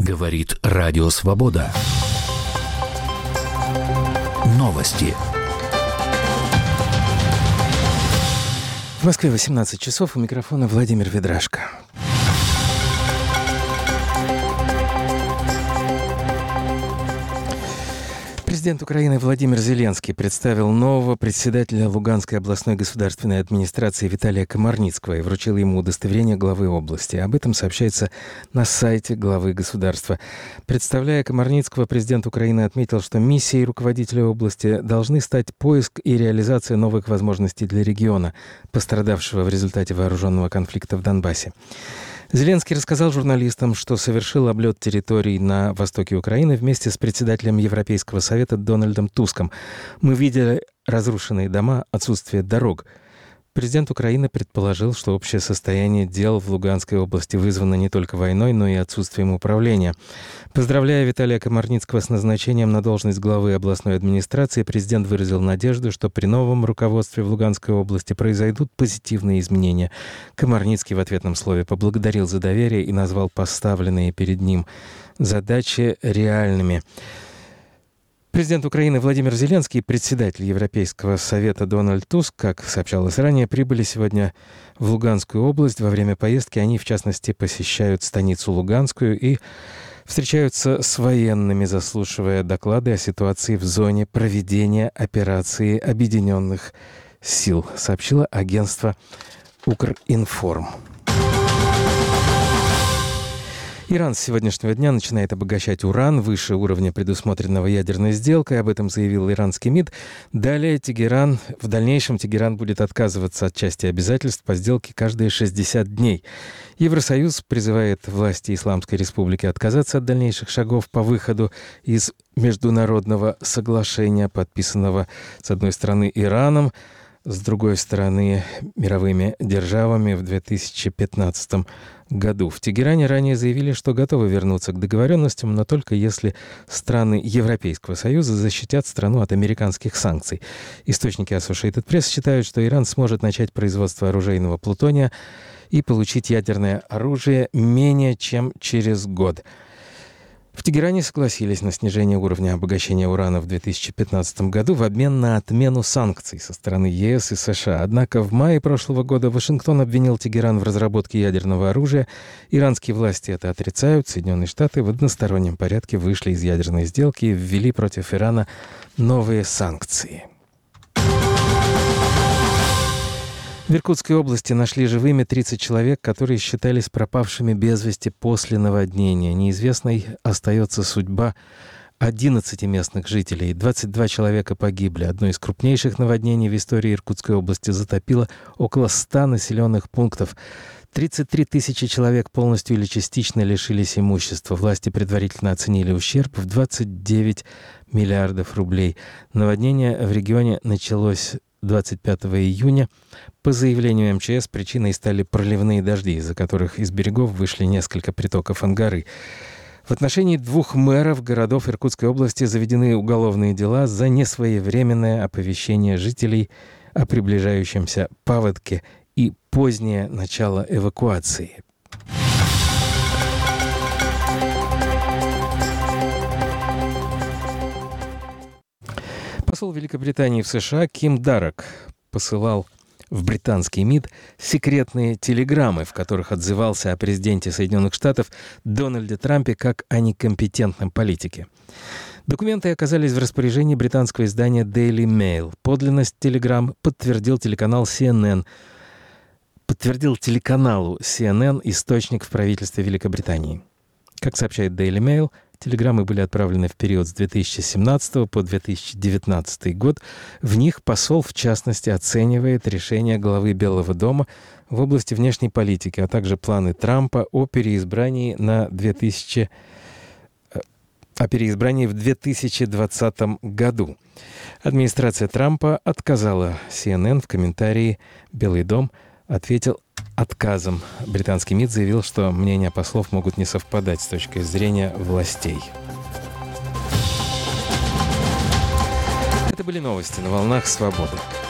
Говорит Радио Свобода. Новости. В Москве 18 часов. У микрофона Владимир Ведрашко. Президент Украины Владимир Зеленский представил нового председателя Луганской областной государственной администрации Виталия Комарницкого и вручил ему удостоверение главы области. Об этом сообщается на сайте главы государства. Представляя Комарницкого, президент Украины отметил, что миссией руководителя области должны стать поиск и реализация новых возможностей для региона, пострадавшего в результате вооруженного конфликта в Донбассе. Зеленский рассказал журналистам, что совершил облет территорий на востоке Украины вместе с председателем Европейского совета Дональдом Туском. Мы видели разрушенные дома, отсутствие дорог. Президент Украины предположил, что общее состояние дел в Луганской области вызвано не только войной, но и отсутствием управления. Поздравляя Виталия Комарницкого с назначением на должность главы областной администрации, президент выразил надежду, что при новом руководстве в Луганской области произойдут позитивные изменения. Комарницкий в ответном слове поблагодарил за доверие и назвал поставленные перед ним задачи реальными. Президент Украины Владимир Зеленский и председатель Европейского совета Дональд Туск, как сообщалось ранее, прибыли сегодня в Луганскую область. Во время поездки они, в частности, посещают станицу Луганскую и встречаются с военными, заслушивая доклады о ситуации в зоне проведения операции Объединенных сил, сообщило агентство Укринформ. Иран с сегодняшнего дня начинает обогащать уран выше уровня, предусмотренного ядерной сделкой. Об этом заявил иранский МИД. Далее в дальнейшем Тегеран будет отказываться от части обязательств по сделке каждые 60 дней. Евросоюз призывает власти Исламской Республики отказаться от дальнейших шагов по выходу из международного соглашения, подписанного, с одной стороны, Ираном, с другой стороны, мировыми державами в 2015 году. В Тегеране ранее заявили, что готовы вернуться к договоренностям, но только если страны Европейского Союза защитят страну от американских санкций. Источники Associated Press считают, что Иран сможет начать производство оружейного плутония и получить ядерное оружие менее чем через год. В Тегеране согласились на снижение уровня обогащения урана в 2015 году в обмен на отмену санкций со стороны ЕС и США. Однако в мае прошлого года Вашингтон обвинил Тегеран в разработке ядерного оружия. Иранские власти это отрицают. Соединенные Штаты в одностороннем порядке вышли из ядерной сделки и ввели против Ирана новые санкции. В Иркутской области нашли живыми 30 человек, которые считались пропавшими без вести после наводнения. Неизвестной остается судьба 11 местных жителей. 22 человека погибли. Одно из крупнейших наводнений в истории Иркутской области затопило около 100 населенных пунктов. 33 тысячи человек полностью или частично лишились имущества. Власти предварительно оценили ущерб в 29 миллиардов рублей. Наводнение в регионе началось 25 июня. По заявлению МЧС, причиной стали проливные дожди, из-за которых из берегов вышли несколько притоков Ангары. В отношении 2 мэров городов Иркутской области заведены уголовные дела за несвоевременное оповещение жителей о приближающемся паводке и позднее начало эвакуации. Посол Великобритании в США Ким Даррок посылал в британский МИД секретные телеграммы, в которых отзывался о президенте Соединенных Штатов Дональде Трампе как о некомпетентном политике. Документы оказались в распоряжении британского издания Daily Mail. Подлинность телеграмм подтвердил телеканалу CNN источник в правительстве Великобритании. Как сообщает Daily Mail, телеграммы были отправлены в период с 2017 по 2019 год. В них посол, в частности, оценивает решение главы Белого дома в области внешней политики, а также планы Трампа о переизбрании в 2020 году. Администрация Трампа отказала CNN в комментарии. Белый дом ответил отказом. Британский МИД заявил, что мнения послов могут не совпадать с точки зрения властей. Это были новости на волнах «Свободы».